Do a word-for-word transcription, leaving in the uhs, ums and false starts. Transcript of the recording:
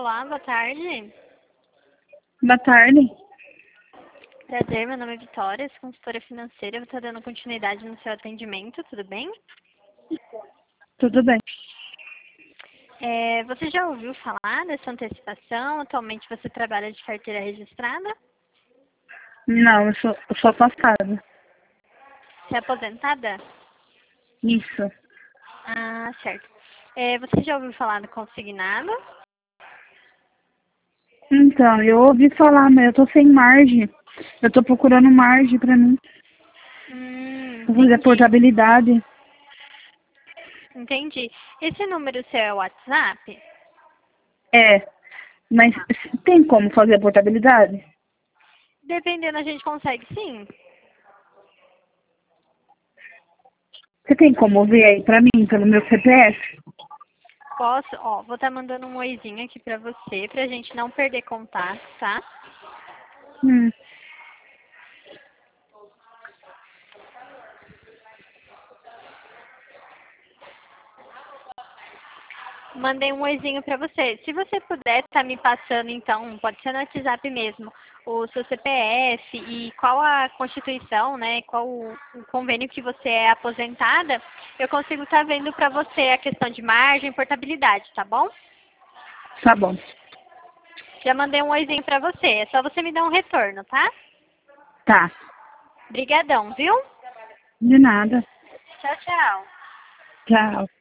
Olá, boa tarde. Boa tarde. Prazer, meu nome é Vitória, sou consultora financeira. Eu vou estar dando continuidade no seu atendimento, tudo bem? Tudo bem. É, você já ouviu falar dessa antecipação? Atualmente você trabalha de carteira registrada? Não, eu sou, eu sou afastada. Você é aposentada? Isso. Ah, certo. É, você já ouviu falar do consignado? Então, eu ouvi falar, mas eu tô sem margem. Eu tô procurando margem pra mim. Hum, Pra fazer a entendi. portabilidade. Entendi. Esse número seu é o WhatsApp? É. Mas tem como fazer a portabilidade? Dependendo, a gente consegue sim. Você tem como ver aí pra mim, pelo meu C P F? Posso? Ó, vou estar mandando um oizinho aqui pra você, pra gente não perder contato, tá? Hum. Mandei um oizinho pra você. Se você puder estar me passando, então, pode ser no WhatsApp mesmo, o seu C P F e qual a constituição, né, qual o, o convênio que você é aposentada, eu consigo estar vendo pra você a questão de margem e portabilidade, tá bom? Tá bom. Já mandei um oizinho pra você, é só você me dar um retorno, tá? Tá. Brigadão, viu? De nada. Tchau, tchau. Tchau.